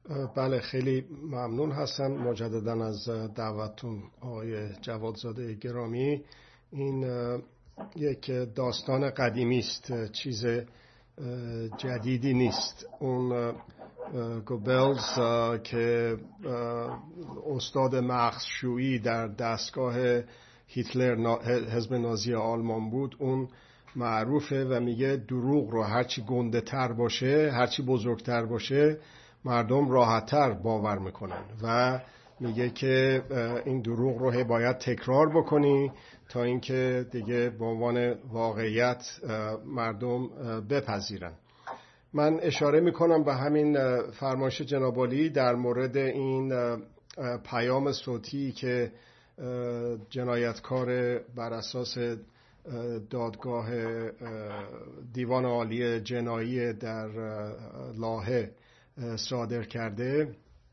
بله، خیلی ممنون هستم مجددا از دعوتتون آقای جوادزاده گرامی. این یک داستان قدیمی است، چیز جدیدی نیست. اون گوبلز که استاد مغزشویی در دستگاه هیتلر حزب نازی آلمان بود، اون معروفه و میگه دروغ رو هرچی گنده تر باشه، هرچی بزرگتر باشه، مردم راحت‌تر باور میکنن و میگه که این دروغ رو باید تکرار بکنی تا اینکه دیگه به عنوان واقعیت مردم بپذیرن. من اشاره میکنم به همین فرمایش جناب عالی در مورد این پیام صوتی که جنایتکار بر اساس دادگاه دیوان عالی جنایی در لاهه صادر کرده.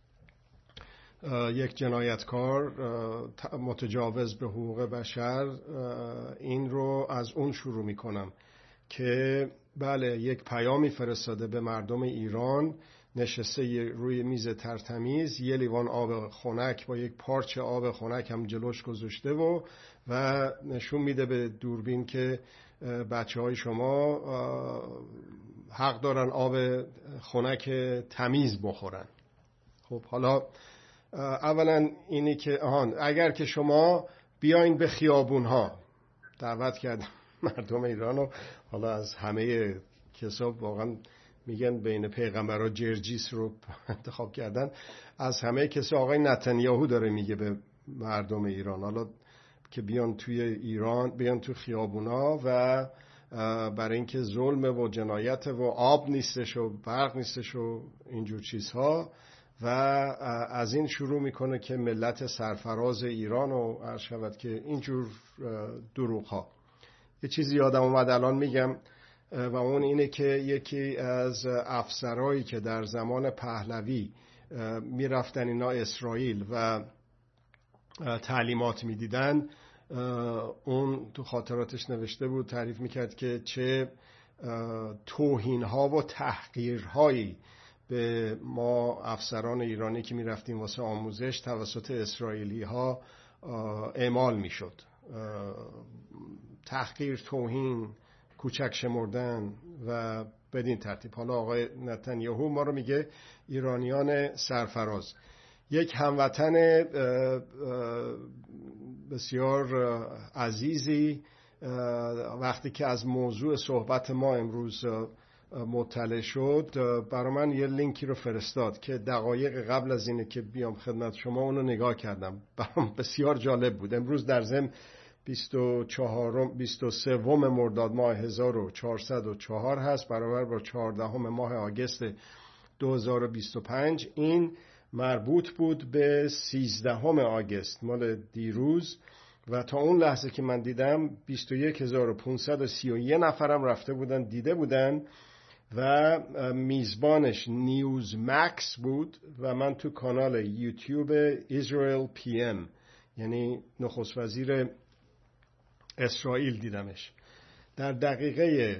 یک جنایتکار متجاوز به حقوق بشر این رو از اون شروع میکنم که بله، یک پیامی فرستاده به مردم ایران، نشسته روی میز ترتمیز، یه لیوان آب خنک با یک پارچه آب خنک هم جلوش گذاشته و نشون میده به دوربین که بچه های شما حق دارن آب خنک تمیز بخورن. خب حالا اولا اینی که اگر که شما بیاین به خیابون ها، دعوت کردم مردم ایرانو، حالا از همه کسا واقعا میگن بین پیغمبرها جرجیس رو انتخاب کردن، از همه کسا آقای نتانیاهو داره میگه به مردم ایران حالا که بیان توی ایران، بیان تو خیابونا و برای اینکه ظلم و جنایت و آب نیستش و برق نیستش و اینجور چیزها، و از این شروع میکنه که ملت سرفراز ایران و عرض شود که اینجور دروغ ها. یه چیزی یادم اومد الان میگم و اون اینه که یکی از افسرهایی که در زمان پهلوی میرفتن اینا اسرائیل و تعلیمات میدیدن، اون تو خاطراتش نوشته بود، تعریف میکرد که چه توهین‌ها و تحقیرهایی به ما افسران ایرانی که میرفتیم واسه آموزش توسط اسرائیلی ها اعمال میشد. تحقیر، توهین، کوچک شمردن و بدین ترتیب. حالا آقای نتانیاهو ما رو میگه ایرانیان سرفراز. یک هموطن بسیار عزیزی وقتی که از موضوع صحبت ما امروز مطلع شد، برای من یه لینکی رو فرستاد که دقایق قبل از اینه که بیام خدمت شما اونو نگاه کردم. برام بسیار جالب بود. امروز در ضمن 23 مرداد ماه 1404 هست، برابر با 14 ماه آگوست 2025. این مربوط بود به 13 آگوست، مال دیروز، و تا اون لحظه که من دیدم 21531 نفرم رفته بودن دیده بودن و میزبانش نیوز مکس بود و من تو کانال یوتیوب اسرائیل پی ام، یعنی نخست وزیر اسرائیل، دیدمش. در دقیقه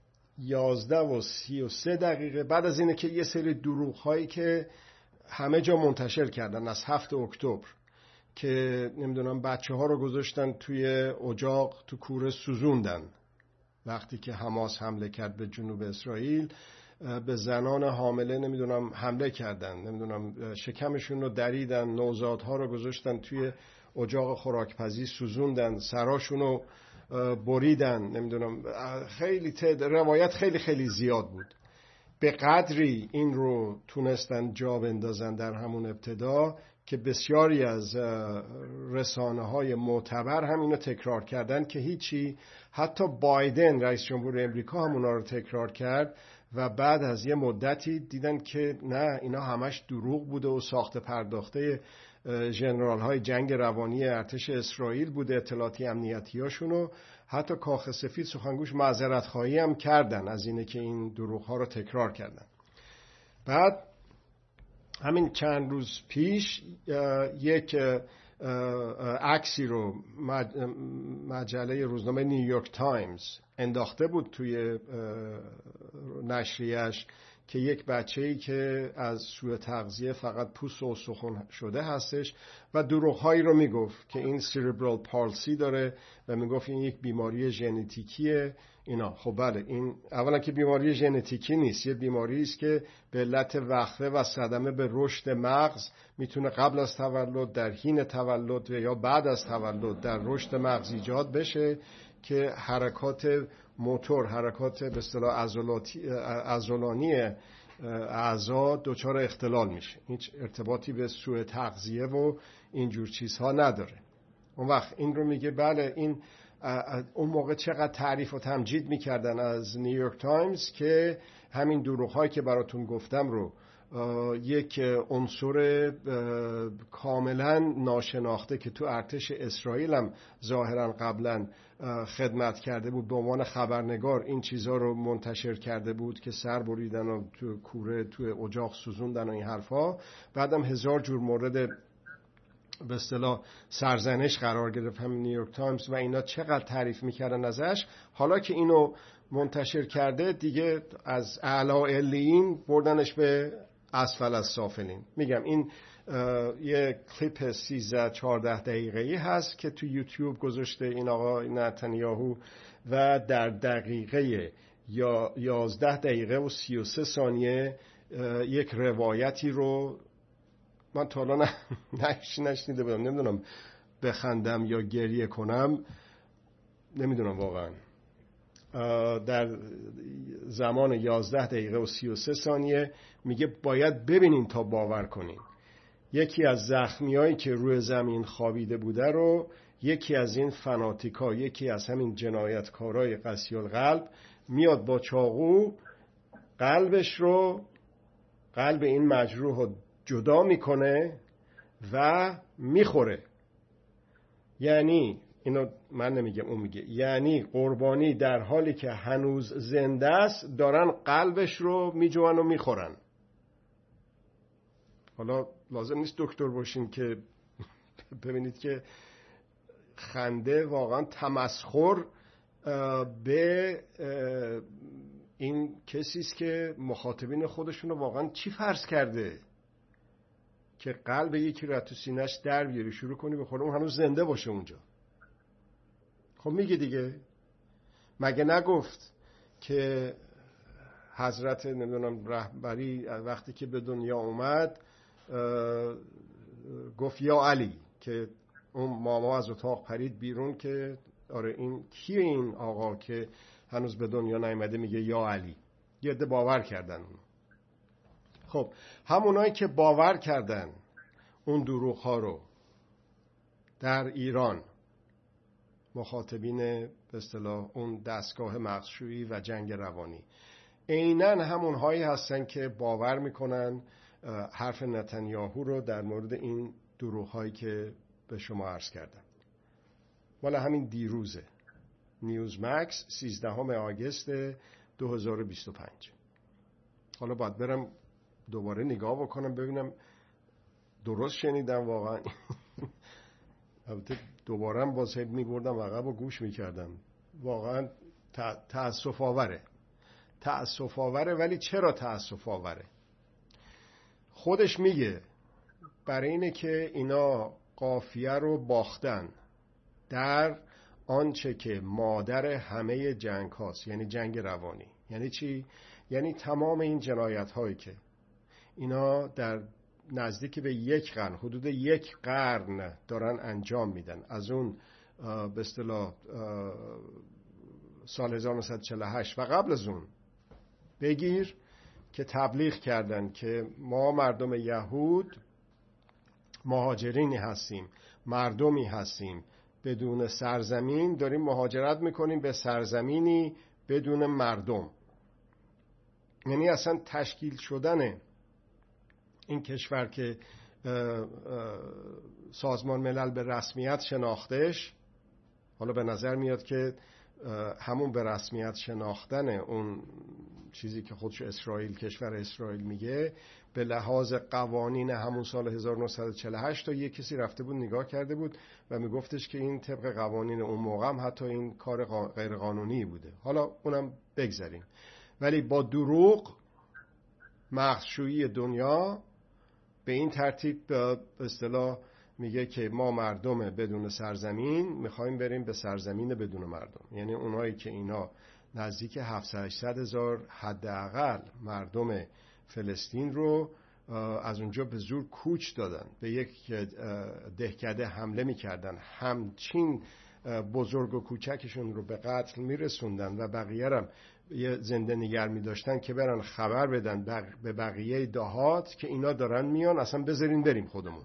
11:33 بعد از اینه که یه سری دروغ هایی که همه جا منتشر کردن از 7 اکتبر که نمیدونم بچه ها رو گذاشتن توی اجاق تو کوره سوزوندن وقتی که حماس حمله کرد به جنوب اسرائیل، به زنان حامله نمیدونم حمله کردن، نمیدونم شکمشون رو دریدن، نوزادها رو گذاشتن توی اجاق خوراکپزی سوزوندن، سراشون رو بریدن، نمیدونم خیلی روایت خیلی خیلی زیاد بود. به قدری این رو تونستن جا بندازن در همون ابتدا که بسیاری از رسانه‌های معتبر هم اینو تکرار کردن که هیچی. حتی بایدن رئیس جمهور امریکا هم اونا رو تکرار کرد و بعد از یه مدتی دیدن که نه، اینا همش دروغ بوده و ساخته پرداخته ژنرال‌های جنگ روانی ارتش اسرائیل بوده، اطلاعاتی امنیتی هاشونو. حتی کاخ سفید سخنگوش معذرت خواهی هم کردن از اینه که این دروغ ها رو تکرار کردن. بعد همین چند روز پیش یک عکسی رو مجله روزنامه نیویورک تایمز انداخته بود توی نشریه‌اش که یک بچه‌ای که از سوء تغذیه فقط پوست و استخوان شده هستش و دروغ‌هایی رو میگفت که این سیربرال پالسی داره و میگفت این یک بیماری ژنتیکیه اینا. خب بله، این اولا که بیماری ژنتیکی نیست، یه بیماری است که به علت وقفه و صدمه به رشد مغز میتونه قبل از تولد، در حین تولد یا بعد از تولد در رشد مغز ایجاد بشه که حرکات موتور، حرکات به اصطلاح عضلانی اعضا دچار اختلال میشه. هیچ ارتباطی به سوء تغذیه و اینجور چیزها نداره. اون وقت این رو میگه بله، این اون موقع چقدر تعریف و تمجید میکردن از نیویورک تایمز که همین دروغ‌هایی که براتون گفتم رو یک عنصر کاملا ناشناخته که تو ارتش اسرائیل هم ظاهرا قبلا خدمت کرده بود به عنوان خبرنگار، این چیزها رو منتشر کرده بود که سر بریدن و تو کوره تو اجاق سوزوندن و این حرفا. بعدم هزار جور مورد به اصطلاح سرزنش قرار گرفت همین نیویورک تایمز و اینا چقدر تعریف میکردن ازش. حالا که اینو منتشر کرده دیگه از اعلی علیین بردنش به اسفل از سافلین. میگم این یه کلیپ 13-14 دقیقه‌ای هست که تو یوتیوب گذاشته این آقا نتانیاهو و در دقیقه 11 دقیقه و 33 ثانیه یک روایتی رو من تا الان نشنیده بودم. نمیدونم بخندم یا گریه کنم، نمیدونم واقعا. در زمان 11 دقیقه و 33 ثانیه میگه باید ببینین تا باور کنین. یکی از زخمیایی که روی زمین خوابیده بوده رو یکی از این فناتیکا، یکی از همین جنایتکارای قسی القلب میاد با چاقو قلب این مجروح رو جدا میکنه و میخوره. یعنی اینو من نمیگم، اون میگه، یعنی قربانی در حالی که هنوز زنده است دارن قلبش رو میجوان و میخورن. حالا لازم نیست دکتر باشین که ببینید که خنده واقعا تمسخر به این کسیست که مخاطبین خودشون رو واقعا چی فرض کرده که قلب یکی رو تو سینه‌اش در بیاری شروع کنی بخوره، اون هنوز زنده باشه اونجا. خب میگه دیگه، مگه نگفت که حضرت نمیدونم رهبری وقتی که به دنیا اومد گفت یا علی، که اون ماما از اتاق پرید بیرون که آره این کیه این آقا که هنوز به دنیا نیامده میگه یا علی. یه عده باور کردن اون. خب همونایی که باور کردن اون دروغ ها رو در ایران، مخاطبین به اصطلاح اون دستگاه مغزشویی و جنگ روانی، عیناً همون هایی هستن که باور میکنن حرف نتانیاهو رو در مورد این دروغ هایی که به شما عرض کردم. والا همین دیروزه، نیوز مکس 13 آگوست 2025. حالا باید برم دوباره نگاه بکنم ببینم درست شنیدم واقعا. البته دوباره هم باز میبردم عقب و گوش میکردم. واقعا تأسف آوره. ولی چرا تأسف آوره؟ خودش میگه برای اینه که اینا قافیه رو باختن در آنچه که مادر همه جنگ هاست، یعنی جنگ روانی. یعنی چی؟ یعنی تمام این جنایت هایی که اینا در نزدیک به حدود یک قرن دارن انجام میدن، از اون به اصطلاح سال 1948 و قبل از اون بگیر که تبلیغ کردن که ما مردم یهود مهاجرینی هستیم، مردمی هستیم بدون سرزمین، داریم مهاجرت میکنیم به سرزمینی بدون مردم. یعنی اصلا تشکیل شدن این کشور که سازمان ملل به رسمیت شناختش، حالا به نظر میاد که همون به رسمیت شناختن اون چیزی که خودش اسرائیل، کشور اسرائیل میگه، به لحاظ قوانین همون سال 1948 تا یک کسی رفته بود نگاه کرده بود و میگفتش که این طبق قوانین اون موقع هم حتی این کار غیر قانونی بوده. حالا اونم بگذاریم. ولی با دروغ مغزشویی دنیا به این ترتیب به اصطلاح میگه که ما مردم بدون سرزمین میخوایم بریم به سرزمین بدون مردم. یعنی اونایی که اینا نزدیک 700-800 هزار حداقل مردم فلسطین رو از اونجا به زور کوچ دادن، به یک دهکده حمله میکردن، همچین بزرگ و کوچکشون رو به قتل میرسوندن و بقیه هم یه زنده نگر میداشتن که برن خبر بدن به بقیه دهات که اینا دارن میان، اصلا بذارین بریم خودمون.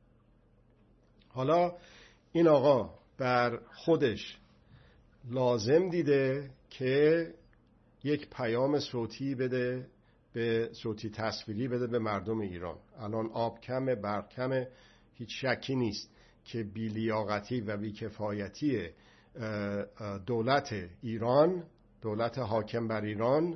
حالا این آقا بر خودش لازم دیده که یک پیام صوتی بده، به صوتی تصویری بده به مردم ایران. الان آب کمه، برق کمه، هیچ شکی نیست که بی‌لیاقتی و بی‌کفایتی دولت ایران، دولت حاکم بر ایران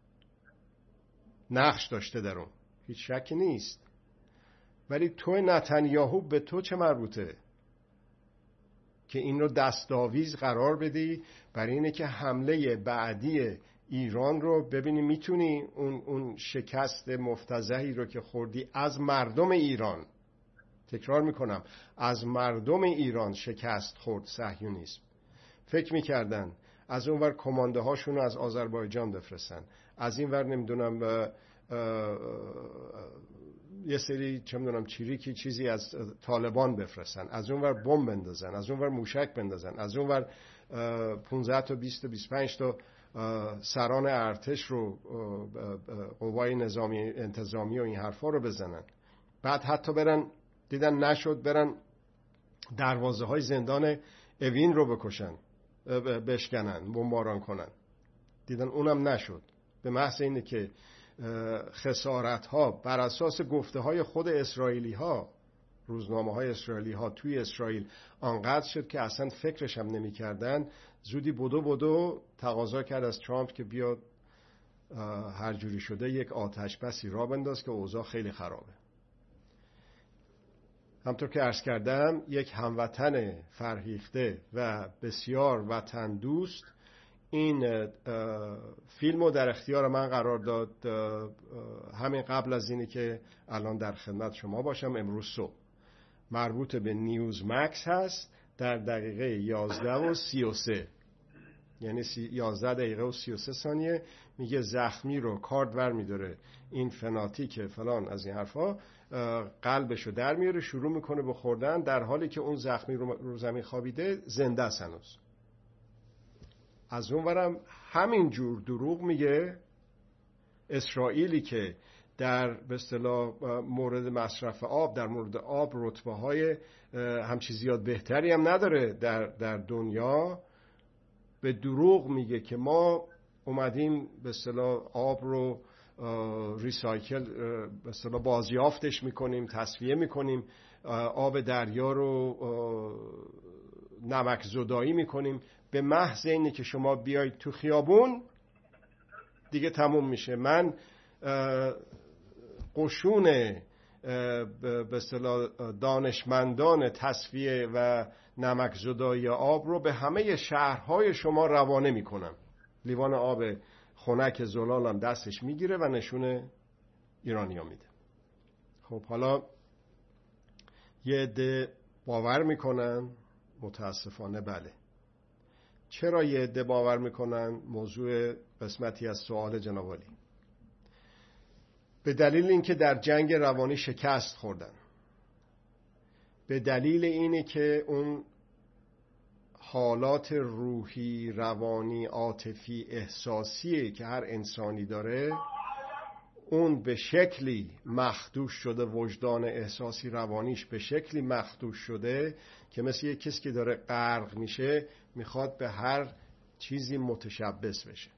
نقش داشته در اون، هیچ شکی نیست. ولی تو نتانیاهو به تو چه مربوطه که این رو دستاویز قرار بدی برای اینه که حمله بعدی ایران رو ببینی میتونی اون شکست مفتضحی رو که خوردی از مردم ایران، تکرار میکنم، از مردم ایران شکست خورد صهیونیسم. فکر میکردن از اون ور کمانده هاشون رو از آذربایجان بفرستن، از این ور نمیدونم یه سری چه میدونم چیریکی چیزی از طالبان بفرستن، از اون ور بمب بندازن، از اون ور موشک بندازن، از اون ور 15 تا 20 تا 25 تا سران ارتش رو، قوای نظامی انتظامی و این حرفا رو بزنن. بعد حتی برن دیدن نشد برن دروازه های زندان اوین رو بکشن، بشکنن، بمباران کنن. دیدن اونم نشد. به محض اینه که خسارت ها بر اساس گفته های خود اسرائیلی ها، روزنامه های اسرائیلی ها توی اسرائیل آنقدر شد که اصلا فکرش هم نمی کردن. زودی بدو تقاضا کرد از ترامپ که بیاد هر جوری شده یک آتش بسی را بنداز که اوضاع خیلی خرابه. همطور که عرض کردم یک هموطن فرهیخته و بسیار وطن دوست این فیلم رو در اختیار من قرار داد همین قبل از اینی که الان در خدمت شما باشم امروز صبح. مربوط به نیوز مکس هست، در دقیقه 11:33، یعنی 11 دقیقه و 33 ثانیه. میگه زخمی رو کارد ور میداره، این فناتیک فلان از این حرفا، قلبشو در میاره، شروع میکنه به خوردن در حالی که اون زخمی رو زمین خوابیده زنده است هنوز. از اون ورم همین جور دروغ میگه اسرائیلی که در به اصطلاح مورد مصرف آب، در مورد آب رتبه های همچی زیاد بهتری هم نداره در دنیا، به دروغ میگه که ما اومدیم به اصطلاح آب رو ریسایکل، به اصطلاح بازیافتش میکنیم، تصفیه میکنیم، آب دریا رو نمک زدایی میکنیم. به محض اینه که شما بیایید تو خیابون دیگه تموم میشه. من قشون به اصطلاح دانشمندان تصفیه و نمک زدایی آب رو به همه شهرهای شما روانه میکنم. لیوان آب خنک زلالم دستش میگیره و نشونه ایرانیا میده. خب حالا یه عده باور میکنن، متاسفانه بله. چرا یه عده باور میکنن؟ موضوع قسمتی از سوال جناب عالی. به دلیل اینکه در جنگ روانی شکست خوردن، به دلیل اینه که اون حالات روحی، روانی، عاطفی، احساسی که هر انسانی داره، اون به شکلی مخدوش شده، وجدان احساسی روانیش به شکلی مخدوش شده که مثل یک کسی که داره غرق میشه میخواد به هر چیزی متشبث بشه.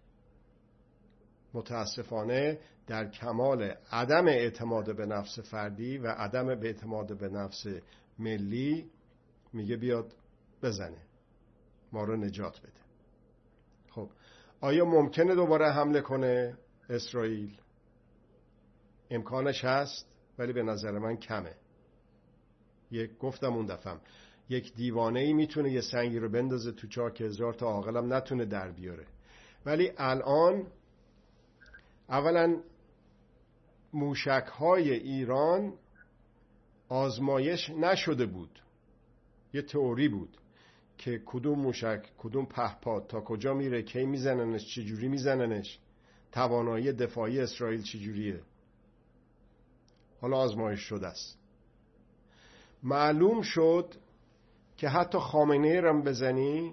متاسفانه در کمال عدم اعتماد به نفس فردی و عدم اعتماد به نفس ملی میگه بیاد بزنه، ما رو نجات بده. خب آیا ممکنه دوباره حمله کنه اسرائیل؟ امکانش هست، ولی به نظر من کمه. گفتم اون دفعه یک دیوانه‌ای میتونه یه سنگی رو بندازه تو چاک، 1000 تا عاقلم نتونه در بیاره. ولی الان اولا موشک‌های ایران آزمایش نشده بود. یه تئوری بود که کدوم موشک، کدوم پهپاد تا کجا میره، کی میزننش، چجوری میزننش، توانایی دفاعی اسرائیل چجوریه. حالا آزمایش شده است. معلوم شد که حتی خامنه‌ای رو بزنی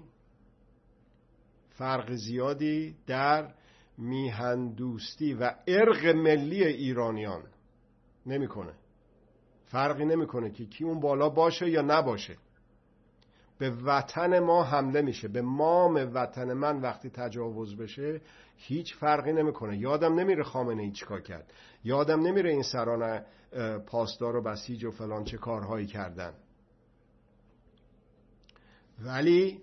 فرق زیادی در میهندوستی و ارق ملی ایرانیان نمیکنه. فرقی نمیکنه که کی اون بالا باشه یا نباشه. به وطن ما حمله میشه، به مام وطن من وقتی تجاوز بشه هیچ فرقی نمیکنه. یادم نمیره خامنه‌ای چیکار کرد، یادم نمیره این سران پاسدار و بسیج و فلان چه کارهایی کردن. ولی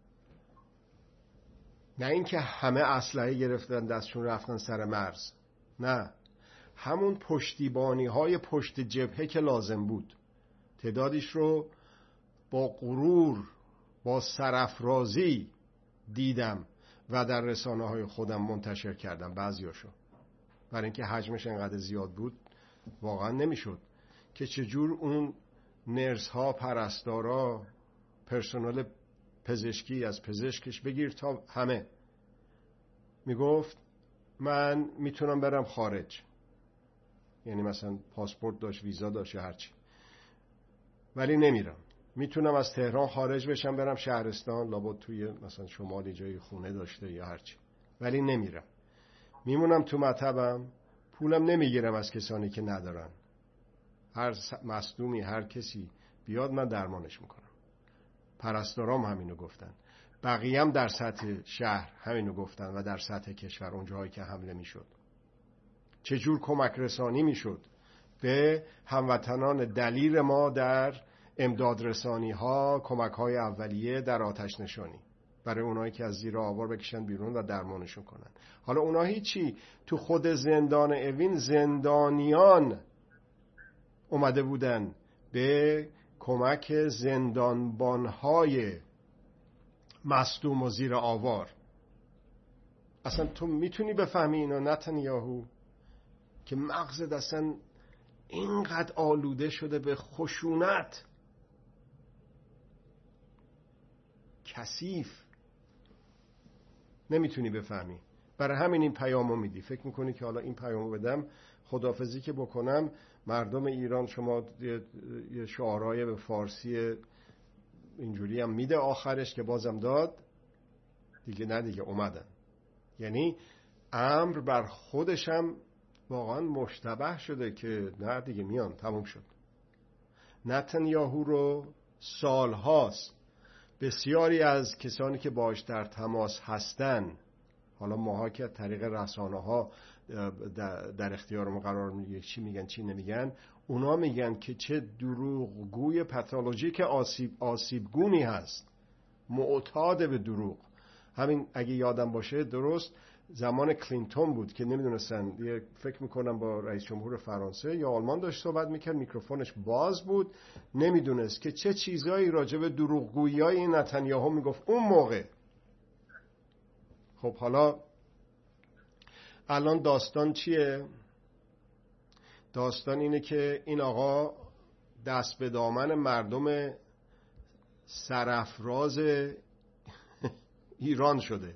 نه اینکه همه اسلحه گرفتن دستشون رفتن سر مرز، نه، همون پشتیبانی های پشت جبهه که لازم بود تعدادش رو با غرور، با سرافرازی دیدم و در رسانه های خودم منتشر کردم بعضیاشو، برای اینکه حجمش انقدر زیاد بود واقعا نمیشد که چجور اون نرس ها، پرستارا، پرسنل پزشکی از پزشکش بگیر تا همه میگفت من میتونم برم خارج، یعنی مثلا پاسپورت داشت، ویزا داشت یا هرچی، ولی نمیرم. میتونم از تهران خارج بشم برم شهرستان، لابد توی مثلا شمالی جای خونه داشته یا هرچی، ولی نمیرم. میمونم تو مطبم، پولم نمیگیرم از کسانی که ندارن. هر مصدومی، هر کسی بیاد من درمانش میکنم. پرستارام همینو گفتن، بقیه هم در سطح شهر همینو گفتن و در سطح کشور اونجاهایی که حمله میشد. چجور کمک رسانی میشد به هموطنان دلیر ما در امداد رسانی ها، کمک های اولیه، در آتش نشانی، برای اونایی که از زیر آوار بکشن بیرون و درمانشون کنن. حالا اونا هیچی، تو خود زندان اوین زندانیان اومده بودن به کمک زندانبانهای مصدوم و زیر آوار. اصلا تو میتونی بفهمی اینا نتانیاهو که مغزت اصلا اینقدر آلوده شده به خشونت کثیف، نمیتونی بفهمی. برای همین این پیامو میدی. فکر میکنی که حالا این پیامو بدم خداحافظی که بکنم مردم ایران، شما یه شعارهای به فارسی اینجوری هم میده آخرش که بازم داد دیگه، نه دیگه اومدن. یعنی امر بر خودشم واقعا مشتبه شده که نه دیگه میان، تموم شد. نتانیاهو رو سالهاست بسیاری از کسانی که باش در تماس هستن، حالا ماها که طریق رسانه ها در اختیار ما قرار میگیره چی میگن چی نمیگن، اونا میگن که چه دروغگوی پاتولوژیک آسیبگونی هست، معتاد به دروغ. همین اگه یادم باشه درست زمان کلینتون بود که نمیدونستن، فکر میکنم با رئیس جمهور فرانسه یا آلمان داشت صحبت میکرد، میکروفونش باز بود، نمیدونست که چه چیزایی راجع به دروغگویی‌های این نتانیاهو میگفت اون موقع. خب حالا الان داستان چیه؟ داستان اینه که این آقا دست به دامن مردم سرافراز ایران شده.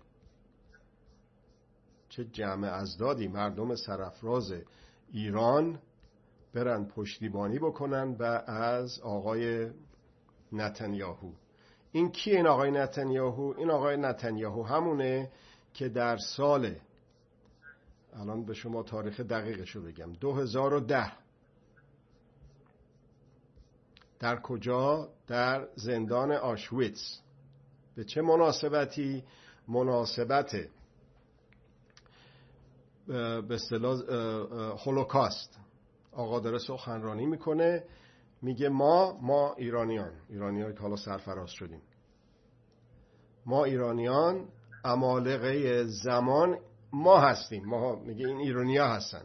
چه جمع ازدادی مردم سرافراز ایران برن پشتیبانی بکنن و از آقای نتانیاهو. این کیه این آقای نتانیاهو؟ این آقای نتانیاهو همونه که در سال، الان به شما تاریخ دقیقشو بگم، 2010 در کجا؟ در زندان آشویتس. به چه مناسبتی؟ مناسبت به اصطلاح هولوکاست. آقا داره سخنرانی میکنه، میگه ما ایرانیان که حالا سرفراز شدیم، ما ایرانیان عمالقه زمان ما هستیم. ما میگه این ایرانی‌ها هستن.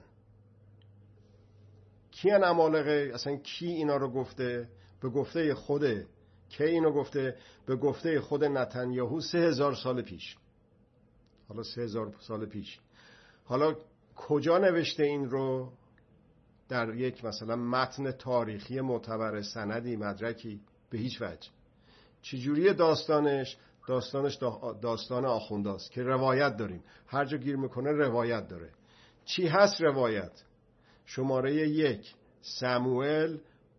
کیان عمالقه؟ اصلا کی اینا رو گفته؟ به گفته خوده. کی اینو گفته؟ به گفته خود نتانیاهو 3000 سال پیش. حالا 3000 سال پیش، حالا کجا نوشته این رو؟ در یک مثلا متن تاریخی معتبر، سندی، مدرکی، به هیچ وجه. چجوری داستانش داستان آخونداست که روایت داریم، هر جا گیر میکنه روایت داره. چی هست روایت؟ شماره 1 سموئل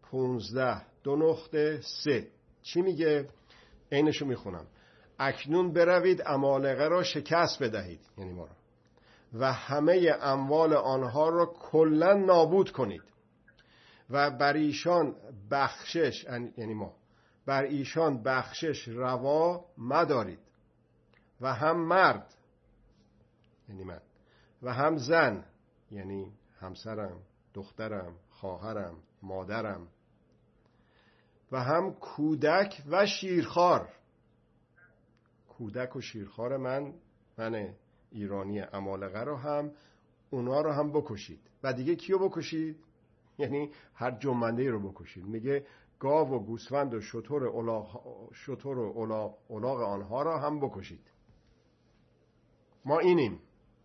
15:2-3 چی میگه؟ اینشو میخونم: اکنون بروید عمالقه را شکست بدهید، یعنی ما را، و همه اموال آنها را کلا نابود کنید و بر ایشان بخشش، یعنی ما، بر ایشان بخشش روا مدارید و هم مرد، یعنی من، و هم زن، یعنی همسرم، دخترم، خواهرم، مادرم، و هم کودک و شیرخوار. کودک و شیرخوار من ایرانی عمالقه رو هم، اونا رو هم بکشید. و دیگه کیو بکشید؟ یعنی هر جنبنده رو بکشید. میگه گاو و گوسفند و شتر و الاغ آنها را هم بکشید. ما اینیم.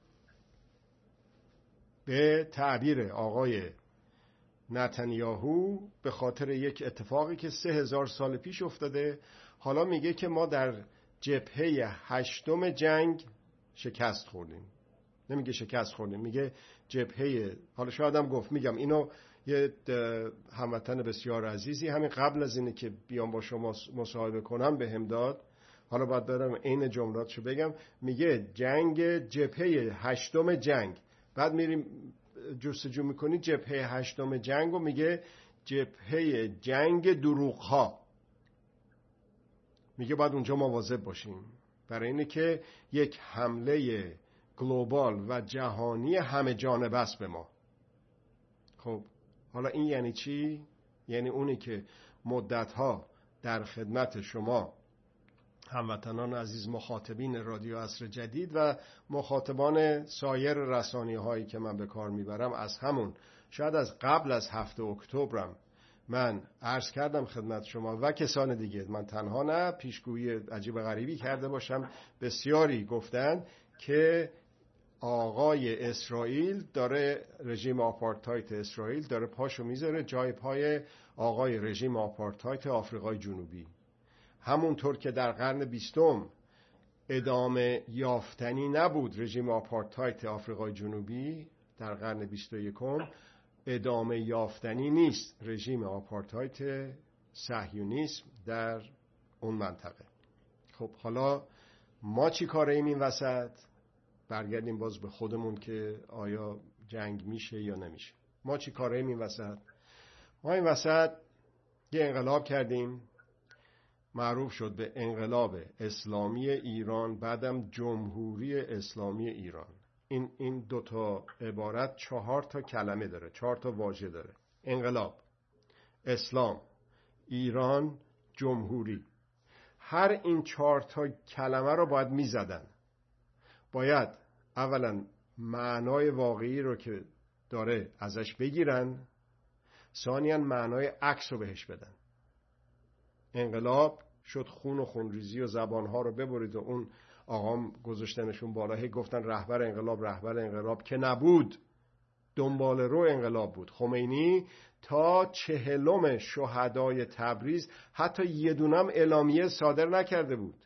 به تعبیر آقای نتانیاهو به خاطر یک اتفاقی که 3000 سال پیش افتاده، حالا میگه که ما در جبهه 8 جنگ شکست خوردیم. نمیگه شکست خوردیم، میگه جبهه، حالا شاید هم گفت، میگم اینو یه هموطن بسیار عزیزی همین قبل از اینه که بیام با شما مصاحبه کنم به هم داد، حالا باید برم این جملاتشو بگم. میگه جنگ جبهه 8 جنگ. بعد میریم جستجو میکنی جبهه 8 جنگ و میگه جبهه جنگ دروغ‌ها. میگه باید اونجا مواظب باشیم برای اینه که یک حمله گلوبال و جهانی همه جانبه است به ما. خب حالا این یعنی چی؟ یعنی اونی که مدتها در خدمت شما هموطنان عزیز، مخاطبین رادیو عصر جدید و مخاطبان سایر رسانه‌هایی که من به کار میبرم، از همون شاید از قبل از 7 اکتبرم من عرض کردم خدمت شما و کسان دیگه، من تنها نه، پیشگویی عجیب غریبی کرده باشم، بسیاری گفتن که آقای اسرائیل داره، رژیم آپارتاید اسرائیل داره پاشو میذاره جای پای آقای رژیم آپارتاید آفریقای جنوبی. همونطور که در قرن 20 ادامه یافتنی نبود رژیم آپارتاید آفریقای جنوبی، در قرن 21 ادامه یافتنی نیست رژیم آپارتاید صهیونیسم در اون منطقه. خب حالا ما چی کاره ایم این وسط؟ برگردیم باز به خودمون که آیا جنگ میشه یا نمیشه. ما چی کاره ایم این وسط؟ ما این وسط یه انقلاب کردیم، معروف شد به انقلاب اسلامی ایران، بعدم جمهوری اسلامی ایران. این 2 عبارت 4 کلمه داره، 4 واژه داره: انقلاب، اسلام، ایران، جمهوری. هر این 4 کلمه رو باید میزدن. باید اولا معنای واقعی رو که داره ازش بگیرن، ثانیاً معنای عکس رو بهش بدن. انقلاب شد خون و خونریزی و زبانها رو ببرید و اون آقام گذاشتنشون بالا، هی گفتن رهبر انقلاب که نبود، دنبال رو انقلاب بود. خمینی تا 40 شهدای تبریز حتی یه دونم اعلامیه صادر نکرده بود.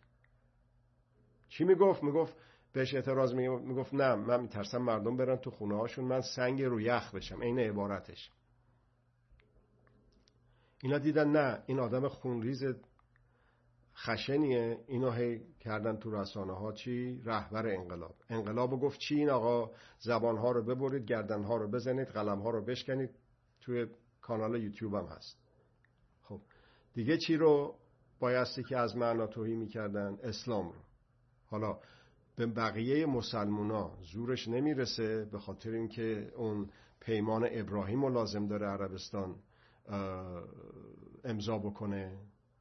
چی میگفت؟ میگفت بهش اعتراض میگفت نه، من میترسم مردم برن تو خونه هاشون، من سنگ رو یخ بشم. این عبارتش. اینا دیدن نه، این آدم خونریز خشنیه، اینو هی کردن تو رسانه ها چی؟ رهبر انقلاب. انقلابو گفت چی این آقا؟ زبان ها رو ببرید، گردن ها رو بزنید، قلم ها رو بشکنید. توی کانال یوتیوب هم هست. خب دیگه چی رو بایستی که از معنا توهی میکردن؟ اسلام رو. حالا به بقیه مسلمونا زورش نمیرسه، به خاطر اینکه اون پیمان ابراهیم رو لازم داره عربستان امضا بکنه،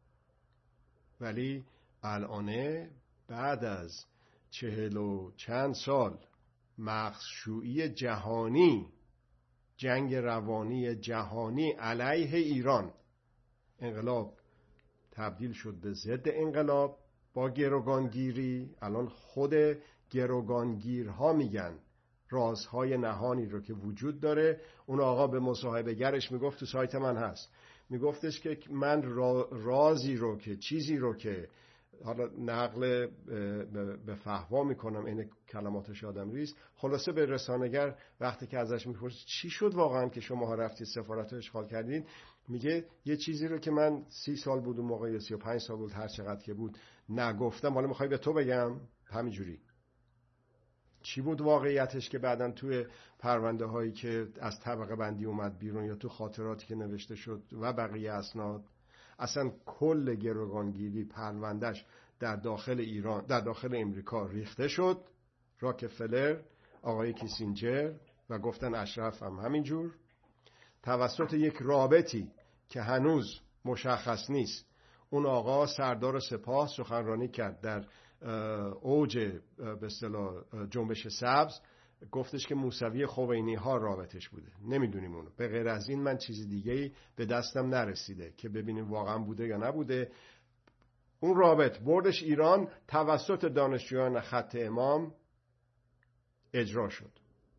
ولی الانه بعد از 40 و چند سال مغزشویی جهانی، جنگ روانی جهانی علیه ایران، انقلاب تبدیل شد به ضد انقلاب با گروگانگیری. الان خود گروگانگیرها میگن رازهای نهانی رو که وجود داره. اون آقا به مصاحبه گرش میگفت، تو سایت من هست، میگفتش که من رازی رو که چیزی رو که حالا نقل به فحوا میکنم، این کلماتش یادم نیست، خلاصه به رسانه‌گر وقتی که ازش میپرسه چی شد واقعا که شما رفتید سفارت رو اشغال کردین، میگه یه چیزی رو که من 30 سال بود اون موقع یا 35 سال بود، هر چقدر که بود، نگفتم، حالا میخوای به تو بگم؟ همینجوری. چی بود واقعیتش که بعداً توی پرونده هایی که از طبقه بندی اومد بیرون یا تو خاطراتی که نوشته شد و بقیه اسناد، اصلا کل گروگانگیری پروندهش در داخل ایران، در داخل امریکا ریخته شد. راکفلر، آقای کیسینجر و گفتن اشرف هم همینجور، توسط یک رابطی که هنوز مشخص نیست. اون آقا سردار سپاه سخنرانی کرد در اوج به اصطلاح جنبش سبز، گفتش که موسوی خوینی ها رابطش بوده. نمیدونیم اونو. به غیر از این من چیز دیگه‌ای به دستم نرسیده که ببینیم واقعا بوده یا نبوده. اون رابط بردش ایران، توسط دانشجویان خط امام اجرا شد.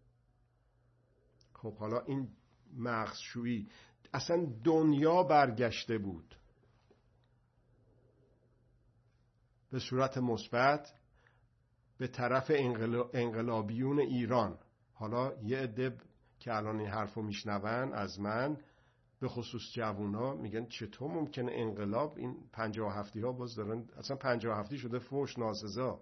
خب حالا این مغزشویی، اصلا دنیا برگشته بود به صورت مثبت به طرف انقلابیون ایران. حالا یه عده که الان این حرفو میشنون از من، به خصوص جوونا، میگن چطور ممکنه انقلاب؟ این 57 ها باز دارن، اصلا 57 شده فوش ناسزا.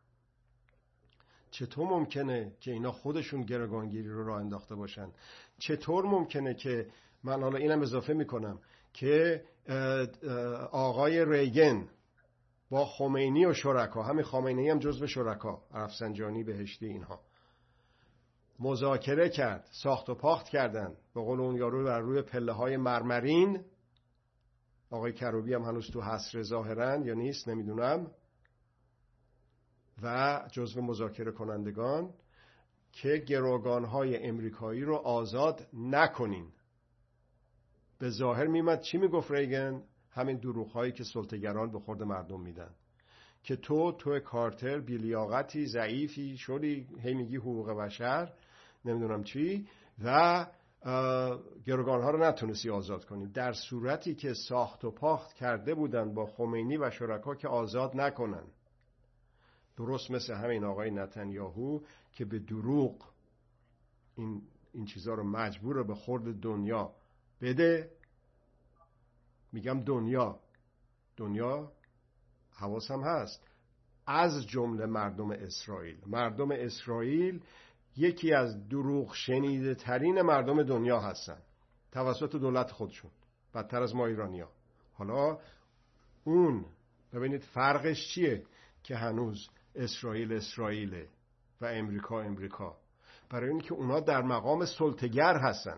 چطور ممکنه که اینا خودشون گروگانگیری رو راه انداخته باشن؟ چطور ممکنه که من حالا اینم اضافه میکنم که آقای ریگن با خمینی و شرکا، همین خامنه‌ای هم جزو شرکا، رفسنجانی، بهشتی، اینها مذاکره کرد، ساخت و پاخت کردن، به قول اون یارو بر روی پله های مرمرین. آقای کروبی هم هنوز تو حصر ظاهرن یا نیست نمیدونم، و جزو مذاکره کنندگان که گروگانهای امریکایی رو آزاد نکنین. به ظاهر میمد چی میگفت ریگن؟ همین دروغ‌هایی که سلطه‌گران به خورد مردم میدن که تو کارتر بی‌لیاقتی، ضعیفی شدی، هی میگی حقوق بشر نمیدونم چی، و گروگانها رو نتونستی آزاد کنی، در صورتی که ساخت و پاخت کرده بودن با خمینی و شرکا که آزاد نکنن. درست مثل همین آقای نتانیاهو که به دروغ این چیزها رو مجبوره به خورد دنیا بده. میگم دنیا حواسم هست، از جمله مردم اسرائیل یکی از دروغ شنیده ترین مردم دنیا هستن توسط دولت خودشون، بدتر از ما ایرانی‌ها. حالا اون ببینید فرقش چیه که هنوز اسرائیل و امریکا، برای اینکه اونا در مقام سلطه‌گر هستن،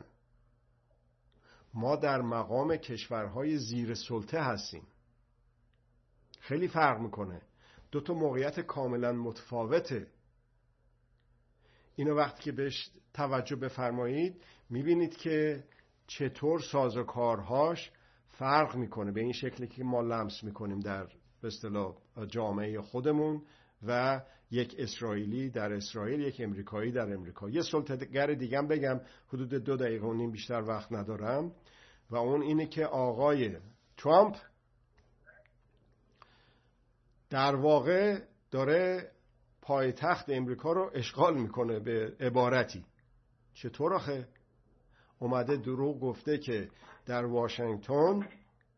ما در مقام کشورهای زیر سلطه هستیم. خیلی فرق میکنه، دو تا موقعیت کاملا متفاوته. اینو وقتی که بهش توجه بفرمایید میبینید که چطور سازوکارهاش فرق میکنه به این شکلی که ما لمس میکنیم در به اصطلاح جامعه خودمون، و یک اسرائیلی در اسرائیل، یک امریکایی در امریکا. یه سلطه‌گر دیگه هم بگم، حدود 2 دقیقه و نیم بیشتر وقت ندارم، و اون اینه که آقای ترامپ در واقع داره پایتخت امریکا رو اشغال میکنه به عبارتی. چطور آخه؟ اومده دروغ گفته که در واشنگتن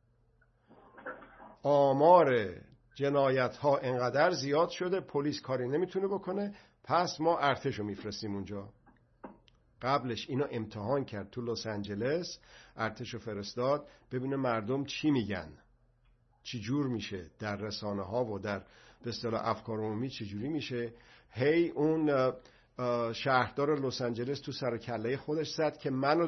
آمار جنایت ها انقدر زیاد شده پلیس کاری نمیتونه بکنه، پس ما ارتش رو میفرستیم اونجا. قبلش اینو امتحان کرد تو لس آنجلس، ارتش رو فرستاد ببینه مردم چی میگن، چی جور میشه در رسانه ها و در به اصطلاح افکار عمومی چی جوری میشه. هی اون شهردار لس آنجلس تو سر کله خودش زد که من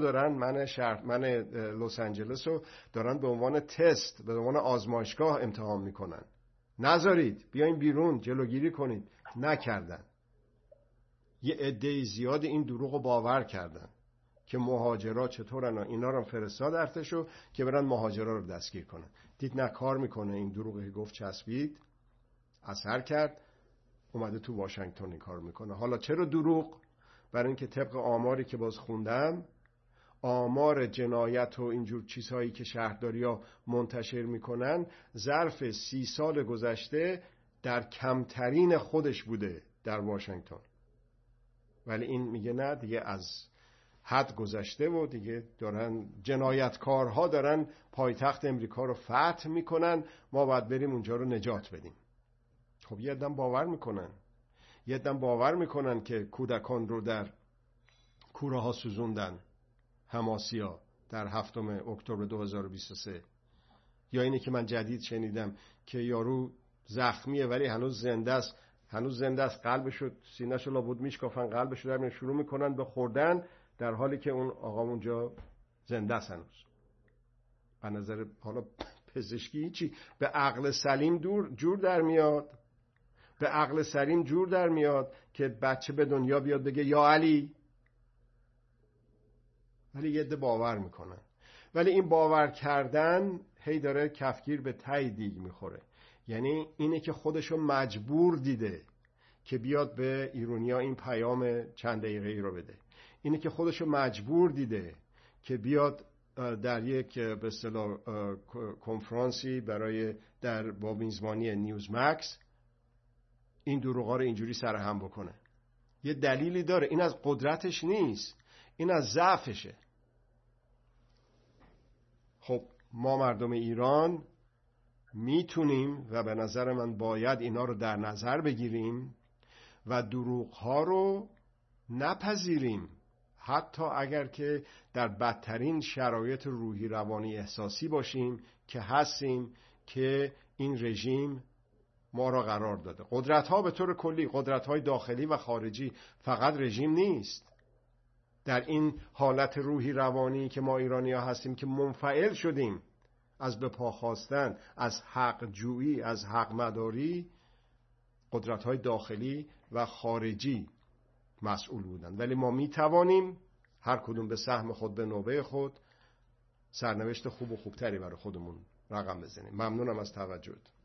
لس آنجلس رو دارن به عنوان تست، به عنوان آزمایشگاه امتحان میکنن، نذارید بیاین بیرون جلوگیری کنید. نکردن. یه عده زیاد این دروغ رو باور کردن که مهاجرا چطورن، اینا رو فرستاد ارتشو که برن مهاجرا رو دستگیر کنن. دید نه کار میکنه، این دروغی که گفت چسبید، اثر کرد، اومده تو واشنگتن این کار میکنه. حالا چرا دروغ؟ برای اینکه طبق آماری که باز خوندم، آمار جنایت و اینجور چیزهایی که شهرداری‌ها منتشر میکنن ظرف 30 سال گذشته در کمترین خودش بوده در واشنگتن. ولی این میگه نه دیگه، از حد گذشته و دیگه دارن جنایتکارها دارن پایتخت امریکا رو فتح میکنن، ما باید بریم اونجا رو نجات بدیم. خب یه عده‌ام باور میکنن که کودکان رو در کوره ها سوزوندن حماسی‌ها در 7 اکتبر 2023. یا اینه که من جدید شنیدم که یارو زخمیه ولی هنوز زنده است، قلبشو سینه‌شو لابد میشکافن، قلبشو در شروع میکنن به خوردن، در حالی که اون آقا اونجا زنده است هنوز. به نظر حالا پزشکی چی به عقل سلیم جور در میاد که بچه به دنیا بیاد بگه یا علی. ولی یه عده باور میکنن. ولی این باور کردن هی داره کفگیر به ته دیگ میخوره. یعنی اینه که خودشو مجبور دیده که بیاد به ایرانیا این پیام چند دقیقه‌ای رو بده. اینه که خودشو مجبور دیده که بیاد در یک به اصطلاح کنفرانسی با میزبانی نیوز مکس این دروغا رو اینجوری سرهم بکنه. یه دلیلی داره. این از قدرتش نیست، این از ضعفشه. خب ما مردم ایران میتونیم و به نظر من باید اینا رو در نظر بگیریم و دروغ‌ها رو نپذیریم، حتی اگر که در بدترین شرایط روحی روانی احساسی باشیم که هستیم، که این رژیم ما را قرار داده. قدرت‌ها به طور کلی، قدرت‌های داخلی و خارجی، فقط رژیم نیست. در این حالت روحی روانی که ما ایرانی‌ها هستیم که منفعل شدیم از به پا خواستن، از حق جویی، از حق مداری، قدرت‌های داخلی و خارجی مسئول بودن. ولی ما میتوانیم هر کدوم به سهم خود، به نوبه خود، سرنوشت خوب و خوبتری برای خودمون رقم بزنیم. ممنونم از توجهت.